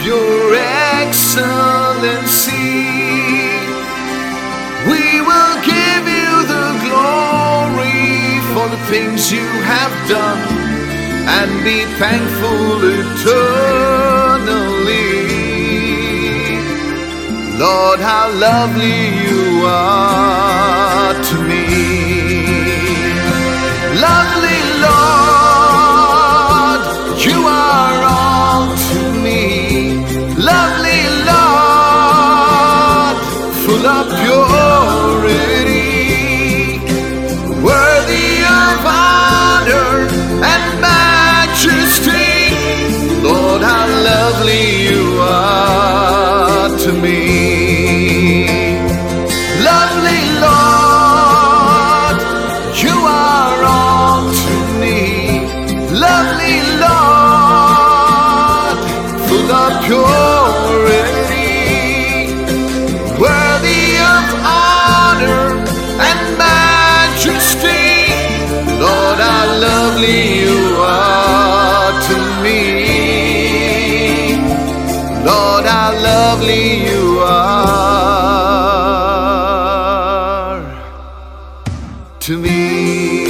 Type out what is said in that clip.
your excellency. We will give you the glory for the things you have done, and be thankful eternally. Lord, how lovely you are to me. Lovely Lord, you are all to me. Lovely Lord, full of purity, worthy of honor and majesty. Lord, how lovely you are to me. Lovely Lord, you are all to me. Lovely Lord, full of purity, worthy of honor and majesty. Lord, how lovely you are to me. Lord, how lovely you are to me.